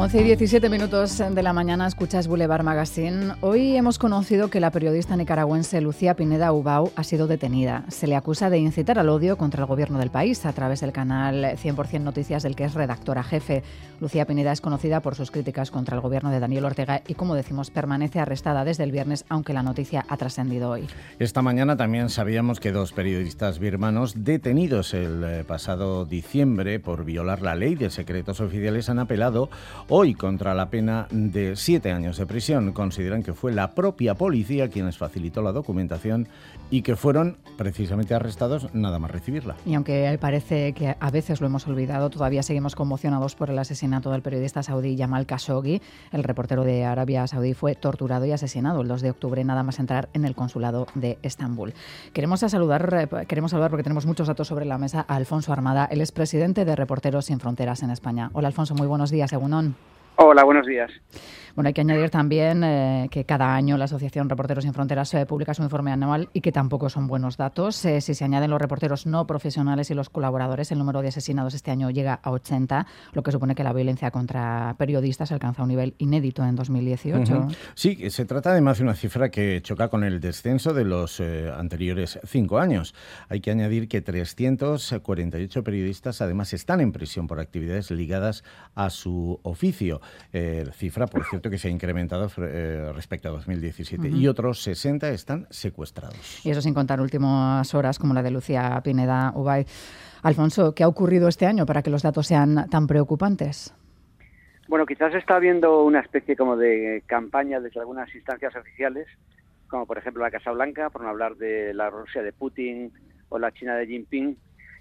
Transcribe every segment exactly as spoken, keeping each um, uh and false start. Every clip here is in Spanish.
once y diecisiete minutos de la mañana, escuchas Boulevard Magazine. Hoy hemos conocido que la periodista nicaragüense Lucía Pineda Ubao ha sido detenida. Se le acusa de incitar al odio contra el gobierno del país a través del canal cien por ciento Noticias, del que es redactora jefe. Lucía Pineda es conocida por sus críticas contra el gobierno de Daniel Ortega y, como decimos, permanece arrestada desde el viernes, aunque la noticia ha trascendido hoy. Esta mañana también sabíamos que dos periodistas birmanos detenidos el pasado diciembre por violar la ley de secretos oficiales han apelado hoy contra la pena de siete años de prisión. Consideran que fue la propia policía quienes facilitó la documentación y que fueron precisamente arrestados nada más recibirla. Y aunque parece que a veces lo hemos olvidado, todavía seguimos conmocionados por el asesinato del periodista saudí Jamal Khashoggi. El reportero de Arabia Saudí fue torturado y asesinado el dos de octubre, nada más entrar en el consulado de Estambul. Queremos saludar, queremos saludar porque tenemos muchos datos sobre la mesa a Alfonso Armada. Él es presidente de Reporteros Sin Fronteras en España. Hola, Alfonso, muy buenos días. Egunon. Hola, buenos días. Bueno, hay que añadir también eh, que cada año la Asociación Reporteros Sin Fronteras eh, publica su informe anual y que tampoco son buenos datos. Eh, si se añaden los reporteros no profesionales y los colaboradores, el número de asesinados este año llega a ochenta, lo que supone que la violencia contra periodistas alcanza un nivel inédito en dos mil dieciocho. Uh-huh. Sí, se trata además de una cifra que choca con el descenso de los eh, anteriores cinco años. Hay que añadir que trescientos cuarenta y ocho periodistas además están en prisión por actividades ligadas a su oficio. Eh, cifra, por cierto, que se ha incrementado eh, respecto a dos mil diecisiete. Uh-huh. Y otros sesenta están secuestrados. Y eso sin contar últimas horas como la de Lucía Pineda Ubao. Alfonso, ¿qué ha ocurrido este año para que los datos sean tan preocupantes? Bueno, quizás está habiendo una especie como de campaña desde algunas instancias oficiales, como por ejemplo la Casa Blanca, por no hablar de la Rusia de Putin o la China de Jinping,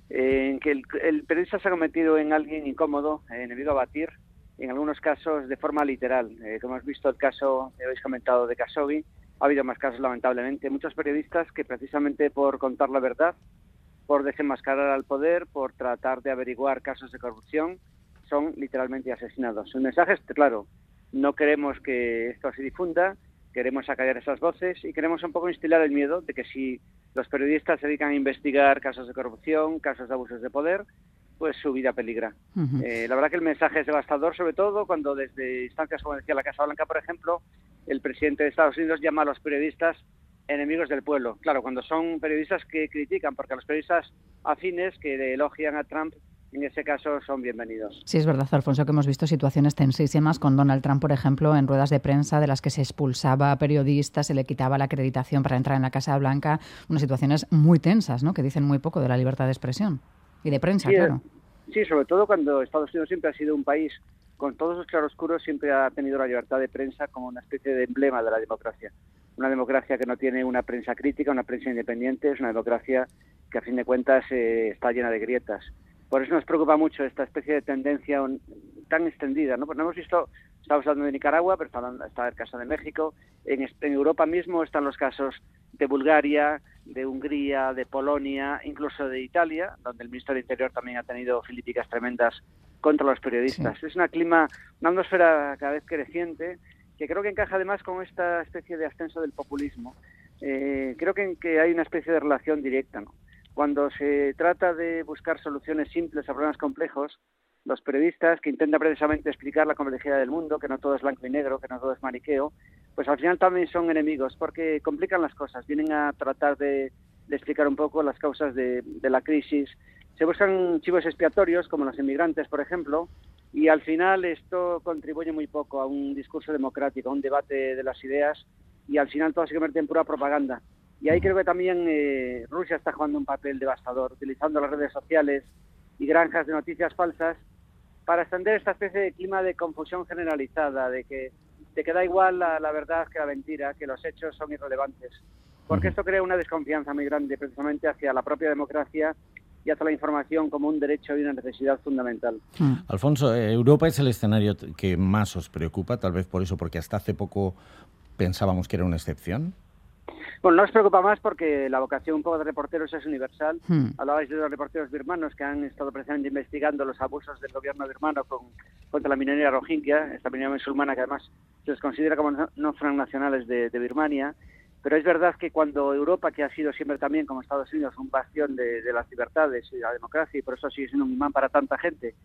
en que el, el periodista se ha convertido en alguien incómodo, enemigo a batir, en algunos casos de forma literal. Eh, como hemos visto el caso que habéis comentado de Khashoggi, ha habido más casos lamentablemente. Muchos periodistas que precisamente por contar la verdad, por desenmascarar al poder, por tratar de averiguar casos de corrupción, son literalmente asesinados. El mensaje es claro, no queremos que esto se difunda, queremos acallar esas voces y queremos un poco instilar el miedo de que si los periodistas se dedican a investigar casos de corrupción, casos de abusos de poder, pues su vida peligra. Uh-huh. Eh, la verdad que el mensaje es devastador, sobre todo cuando desde instancias como decía la Casa Blanca, por ejemplo, el presidente de Estados Unidos llama a los periodistas enemigos del pueblo. Claro, cuando son periodistas que critican, porque a los periodistas afines que elogian a Trump, en ese caso son bienvenidos. Sí, es verdad, Alfonso, que hemos visto situaciones tensísimas con Donald Trump, por ejemplo, en ruedas de prensa de las que se expulsaba a periodistas, se le quitaba la acreditación para entrar en la Casa Blanca, unas situaciones muy tensas, ¿no?, que dicen muy poco de la libertad de expresión. Y de prensa, sí, claro. Sí, sobre todo cuando Estados Unidos siempre ha sido un país, con todos sus claroscuros, siempre ha tenido la libertad de prensa como una especie de emblema de la democracia. Una democracia que no tiene una prensa crítica, una prensa independiente, es una democracia que a fin de cuentas eh, está llena de grietas. Por eso nos preocupa mucho esta especie de tendencia un, tan extendida, ¿no? Pues no hemos visto, estamos hablando de Nicaragua, pero está, está el caso de México, en, en Europa mismo están los casos de Bulgaria, de Hungría, de Polonia, incluso de Italia, donde el Ministerio del Interior también ha tenido filipicas tremendas contra los periodistas. Sí. Es una clima, una atmósfera cada vez creciente, que creo que encaja además con esta especie de ascenso del populismo. Eh, creo que, que hay una especie de relación directa, ¿no? Cuando se trata de buscar soluciones simples a problemas complejos, los periodistas que intentan precisamente explicar la complejidad del mundo, que no todo es blanco y negro, que no todo es maniqueo, pues al final también son enemigos porque complican las cosas, vienen a tratar de, de explicar un poco las causas de, de la crisis. Se buscan chivos expiatorios, como los inmigrantes, por ejemplo, y al final esto contribuye muy poco a un discurso democrático, a un debate de las ideas, y al final todo se convierte en pura propaganda. Y ahí creo que también eh, Rusia está jugando un papel devastador, utilizando las redes sociales y granjas de noticias falsas para extender esta especie de clima de confusión generalizada, de que te queda igual la, la verdad que la mentira, que los hechos son irrelevantes. Porque esto crea una desconfianza muy grande precisamente hacia la propia democracia y hacia la información como un derecho y una necesidad fundamental. Mm. Alfonso, Europa es el escenario que más os preocupa, tal vez por eso, porque hasta hace poco pensábamos que era una excepción. Bueno, no os preocupa más porque la vocación un poco de reporteros es universal. Hmm. Hablabais de los reporteros birmanos que han estado precisamente investigando los abusos del gobierno birmano con, contra la minoría rohingya, esta minoría musulmana que además se les considera como no, no fueron nacionales de, de Birmania. Pero es verdad que cuando Europa, que ha sido siempre también como Estados Unidos un bastión de, de las libertades y de la democracia, y por eso sigue siendo un imán para tanta gente,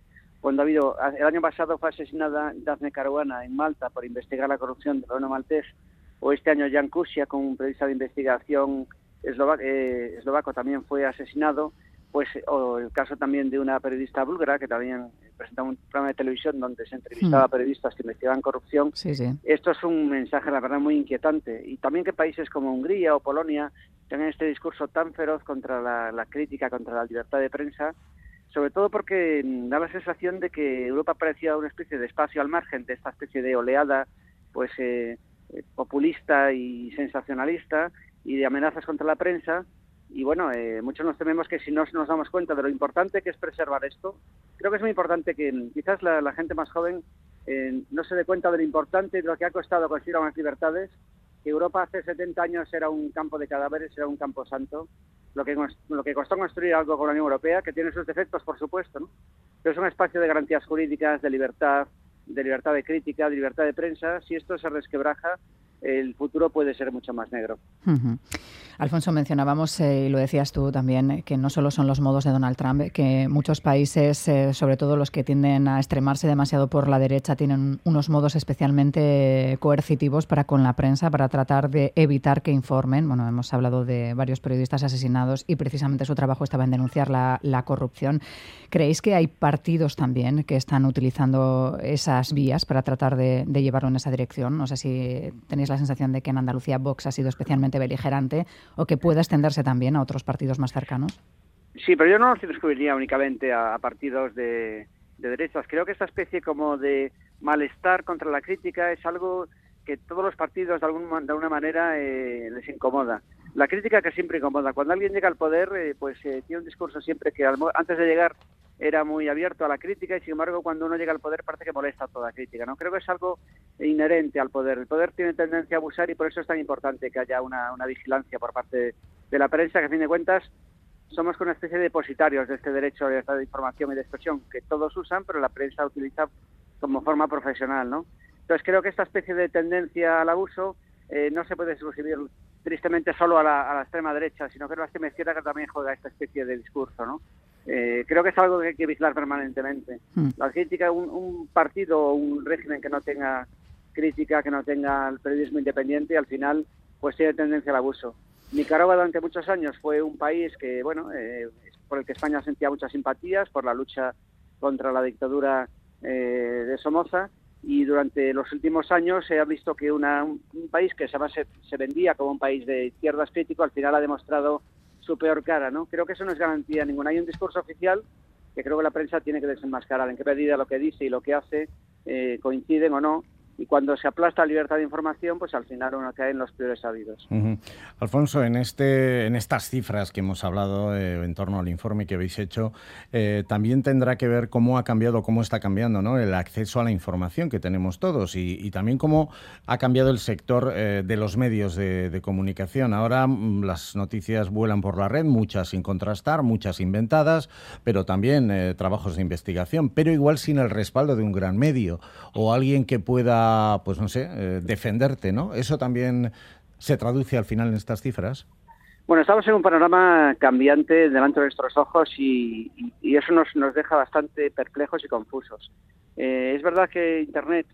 cuando ha habido, el año pasado fue asesinada Daphne Caruana en Malta por investigar la corrupción del gobierno maltés, o este año Jan Kuciak, un periodista de investigación eslovaco, eh, eslovaco también fue asesinado, pues o el caso también de una periodista búlgara que también presentaba un programa de televisión donde se entrevistaba a periodistas que investigaban corrupción. Sí, sí. Esto es un mensaje, la verdad, muy inquietante. Y también que países como Hungría o Polonia tengan este discurso tan feroz contra la, la crítica, contra la libertad de prensa, sobre todo porque da la sensación de que Europa parecía una especie de espacio al margen de esta especie de oleada pues eh, populista y sensacionalista y de amenazas contra la prensa. Y bueno, eh, muchos nos tememos que si no nos damos cuenta de lo importante que es preservar esto, creo que es muy importante que quizás la, la gente más joven eh, no se dé cuenta de lo importante y de lo que ha costado conseguir unas libertades, que Europa hace setenta años era un campo de cadáveres, era un campo santo, lo que, lo que costó construir algo con la Unión Europea, que tiene sus defectos, por supuesto, ¿no? Pero es un espacio de garantías jurídicas, de libertad, de libertad de crítica, de libertad de prensa. Si esto se resquebraja, el futuro puede ser mucho más negro. Uh-huh. Alfonso, mencionábamos, eh, y lo decías tú también, que no solo son los modos de Donald Trump, que muchos países, eh, sobre todo los que tienden a extremarse demasiado por la derecha, tienen unos modos especialmente coercitivos para con la prensa, para tratar de evitar que informen. Bueno, hemos hablado de varios periodistas asesinados y precisamente su trabajo estaba en denunciar la, la corrupción. ¿Creéis que hay partidos también que están utilizando esas vías para tratar de, de llevarlo en esa dirección? No sé si tenéis la sensación de que en Andalucía Vox ha sido especialmente beligerante o que pueda extenderse también a otros partidos más cercanos. Sí, pero yo no lo circunscribiría únicamente a, a partidos de, de derechas. Creo que esta especie como de malestar contra la crítica es algo que todos los partidos de, algún, de alguna manera eh, les incomoda. La crítica que siempre incomoda. Cuando alguien llega al poder, eh, pues eh, tiene un discurso siempre que al, antes de llegar era muy abierto a la crítica y sin embargo cuando uno llega al poder parece que molesta toda crítica, ¿no? Creo que es algo inherente al poder. El poder tiene tendencia a abusar y por eso es tan importante que haya una, una vigilancia por parte de la prensa, que a fin de cuentas somos una especie de depositarios de este derecho de información y de expresión que todos usan, pero la prensa utiliza como forma profesional, ¿no? Entonces creo que esta especie de tendencia al abuso eh, no se puede suscribir tristemente solo a la, a la extrema derecha, sino que la extrema izquierda que también juega esta especie de discurso, ¿no? Eh, creo que es algo que hay que vigilar permanentemente. Mm. La crítica, un, un partido o un régimen que no tenga crítica, que no tenga el periodismo independiente, al final pues tiene tendencia al abuso. Nicaragua durante muchos años fue un país que, bueno, eh, por el que España sentía muchas simpatías por la lucha contra la dictadura eh, de Somoza, y durante los últimos años se ha visto que una, un, un país que se, se, se vendía como un país de izquierdas crítico al final ha demostrado su peor cara, ¿no? Creo que eso no es garantía ninguna. Hay un discurso oficial que creo que la prensa tiene que desenmascarar, en qué medida lo que dice y lo que hace eh, coinciden o no. Y cuando se aplasta la libertad de información, pues al final uno cae en los peores sabidos. Uh-huh. Alfonso, en este, en estas cifras que hemos hablado eh, en torno al informe que habéis hecho, eh, también tendrá que ver cómo ha cambiado, cómo está cambiando, ¿no?, el acceso a la información que tenemos todos y, y también cómo ha cambiado el sector eh, de los medios de, de comunicación. Ahora mm, las noticias vuelan por la red, muchas sin contrastar, muchas inventadas, pero también eh, trabajos de investigación, pero igual sin el respaldo de un gran medio o alguien que pueda, pues no sé, eh, defenderte, ¿no? ¿Eso también se traduce al final en estas cifras? Bueno, estamos en un panorama cambiante delante de nuestros ojos y, y, y eso nos, nos deja bastante perplejos y confusos. Eh, es verdad que Internet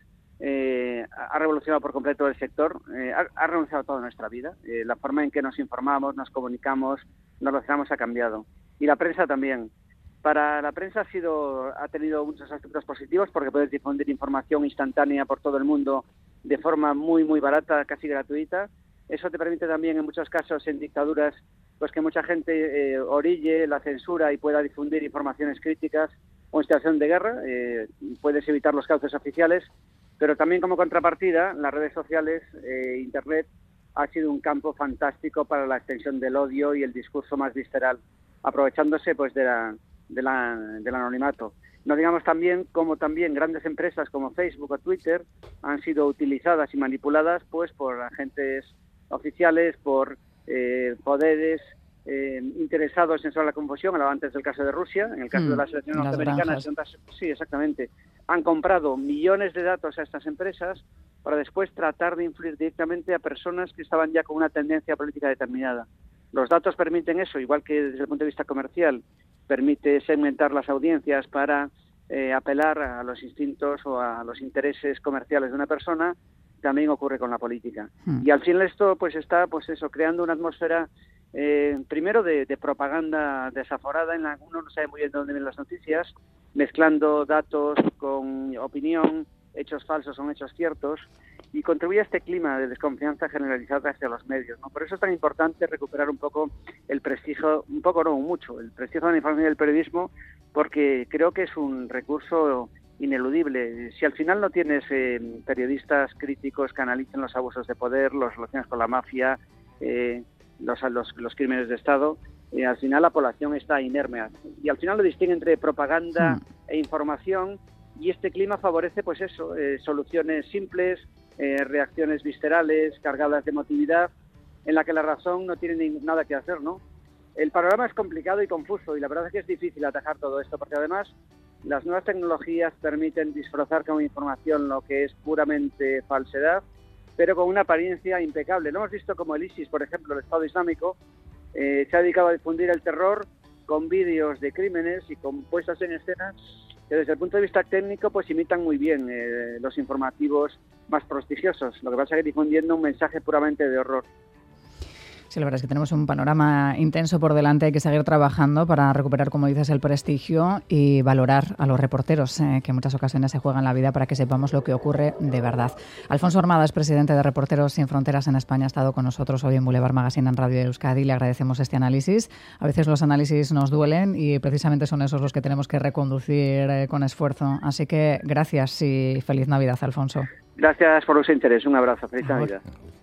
eh, ha revolucionado por completo el sector, eh, ha, ha revolucionado toda nuestra vida. Eh, la forma en que nos informamos, nos comunicamos, nos relacionamos ha cambiado. Y la prensa también. Para la prensa ha sido ha tenido muchos aspectos positivos porque puedes difundir información instantánea por todo el mundo de forma muy, muy barata, casi gratuita. Eso te permite también, en muchos casos, en dictaduras, pues que mucha gente eh, orille la censura y pueda difundir informaciones críticas o en situación de guerra. Eh, puedes evitar los cauces oficiales, pero también como contrapartida, las redes sociales, eh, Internet, ha sido un campo fantástico para la extensión del odio y el discurso más visceral, aprovechándose pues de la De la, del anonimato. No digamos también como también grandes empresas como Facebook o Twitter han sido utilizadas y manipuladas pues por agentes oficiales, por eh, poderes eh, interesados en solo la confusión. Hablaba antes del caso de Rusia, en el caso mm, de la selección norteamericana. Sí, exactamente. Han comprado millones de datos a estas empresas para después tratar de influir directamente a personas que estaban ya con una tendencia política determinada. Los datos permiten eso, igual que desde el punto de vista comercial, permite segmentar las audiencias para eh, apelar a los instintos o a los intereses comerciales de una persona, también ocurre con la política. Mm. Y al final esto pues está pues eso creando una atmósfera eh, primero de, de propaganda desaforada, en la que uno no sabe muy bien de dónde vienen las noticias, mezclando datos con opinión, hechos falsos son hechos ciertos, y contribuye a este clima de desconfianza generalizada hacia los medios, ¿no? Por eso es tan importante recuperar un poco el prestigio, un poco no, mucho, el prestigio de la información y del periodismo, porque creo que es un recurso ineludible. Si al final no tienes eh, periodistas críticos que analicen los abusos de poder, las relaciones con la mafia, eh, los, los, los crímenes de Estado, eh, al final la población está inerme. Y al final lo distingue entre propaganda sí. e información, y este clima favorece pues eso, eh, soluciones simples, eh, reacciones viscerales, cargadas de emotividad, en la que la razón no tiene ni, nada que hacer, ¿no? El panorama es complicado y confuso, y la verdad es que es difícil atajar todo esto, porque además las nuevas tecnologías permiten disfrazar con información lo que es puramente falsedad, pero con una apariencia impecable. Lo hemos visto como el ISIS, por ejemplo, el Estado Islámico, eh, se ha dedicado a difundir el terror con vídeos de crímenes y con puestas en escena que desde el punto de vista técnico pues imitan muy bien eh, los informativos más prestigiosos. Lo que pasa es que difundiendo un mensaje puramente de horror. Sí, la verdad es que tenemos un panorama intenso por delante. Hay que seguir trabajando para recuperar, como dices, el prestigio y valorar a los reporteros, eh, que en muchas ocasiones se juegan la vida para que sepamos lo que ocurre de verdad. Alfonso Armada es presidente de Reporteros Sin Fronteras en España. Ha estado con nosotros hoy en Boulevard Magazine en Radio Euskadi. Le agradecemos este análisis. A veces los análisis nos duelen y precisamente son esos los que tenemos que reconducir eh, con esfuerzo. Así que gracias y feliz Navidad, Alfonso. Gracias por su interés. Un abrazo. Feliz Navidad.